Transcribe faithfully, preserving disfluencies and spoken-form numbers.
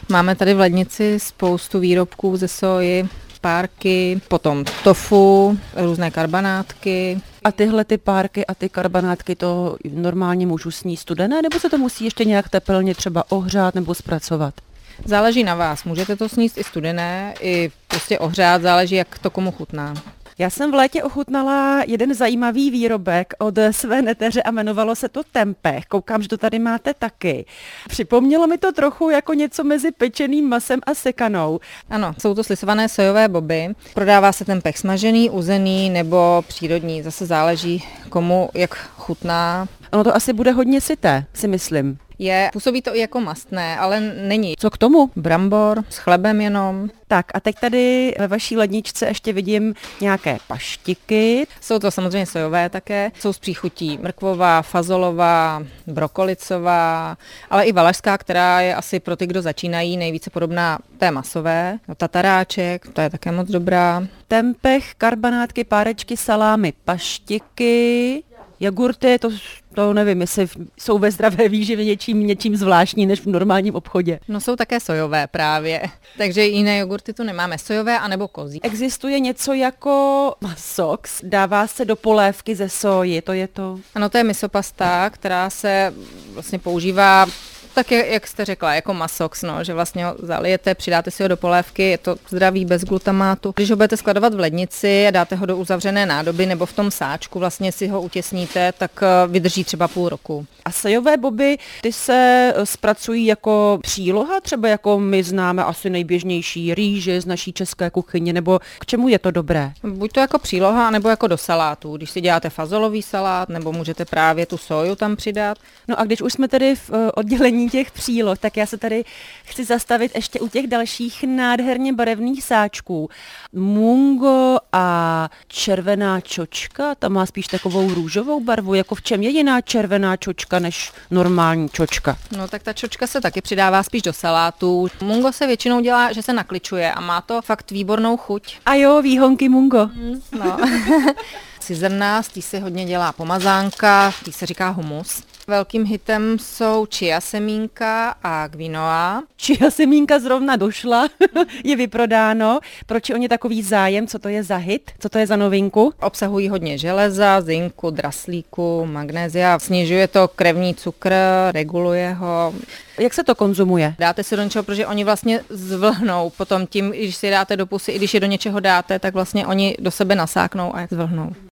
Máme tady v lednici spoustu výrobků ze soji, párky, potom tofu, různé karbanátky. A tyhle ty párky a ty karbanátky to normálně můžu sníst studené, nebo se to musí ještě nějak tepelně třeba ohřát nebo zpracovat? Záleží na vás, můžete to sníst i studené, i prostě ohřát, záleží, jak to komu chutná. Já jsem v létě ochutnala jeden zajímavý výrobek od své neteře a jmenovalo se to tempeh. Koukám, že to tady máte taky. Připomnělo mi to trochu jako něco mezi pečeným masem a sekanou. Ano, jsou to slisované sojové boby. Prodává se tempeh smažený, uzený nebo přírodní. Zase záleží, komu jak chutná. Ono to asi bude hodně syté, si myslím. Je, působí to i jako mastné, ale není. Co k tomu? Brambor s chlebem jenom. Tak a teď tady ve vaší ledničce ještě vidím nějaké paštiky. Jsou to samozřejmě sojové také. Jsou s příchutí mrkvová, fazolová, brokolicová, ale i valašská, která je asi pro ty, kdo začínají, nejvíce podobná té masové. Tataráček, to je také moc dobrá. Tempeh, karbanátky, párečky, salámy, paštiky, jogurty, to... To nevím, jestli jsou ve zdravé výživě něčím, něčím zvláštní než v normálním obchodě. No jsou také sojové právě, takže jiné jogurty tu nemáme, sojové anebo kozí. Existuje něco jako masox, dává se do polévky ze soji, to je to? Ano, to je misopasta, která se vlastně používá tak, jak jste řekla, jako masox, no, že vlastně ho zalijete, přidáte si ho do polévky, je to zdravý, bez glutamátu. Když ho budete skladovat v lednici a dáte ho do uzavřené nádoby nebo v tom sáčku, vlastně si ho utěsníte, tak vydrží třeba půl roku. A sojové boby, ty se zpracují jako příloha, třeba jako my známe asi nejběžnější rýži z naší české kuchyně, nebo k čemu je to dobré? Buď to jako příloha, nebo jako do salátu. Když si děláte fazolový salát, nebo můžete právě tu soju tam přidat. No a když už jsme tedy v oddělení těch příloh, tak já se tady chci zastavit ještě u těch dalších nádherně barevných sáčků. Mungo a červená čočka, ta má spíš takovou růžovou barvu, jako v čem je jiná červená čočka než normální čočka? No tak ta čočka se taky přidává spíš do salátů. Mungo se většinou dělá, že se nakličuje a má to fakt výbornou chuť. A jo, výhonky mungo. Mm, no. Cizrna, z té se hodně dělá pomazánka, tý se říká humus. Velkým hitem jsou chia semínka a quinoa. Chia semínka zrovna došla, je vyprodáno. Proč je o ně takový zájem? Co to je za hit? Co to je za novinku? Obsahují hodně železa, zinku, draslíku, magnézia. Snižuje to krevní cukr, reguluje ho. Jak se to konzumuje? Dáte si do něčeho, protože oni vlastně zvlhnou potom tím, když si je dáte do pusy, i když je do něčeho dáte, tak vlastně oni do sebe nasáknou a jak zvlhnou.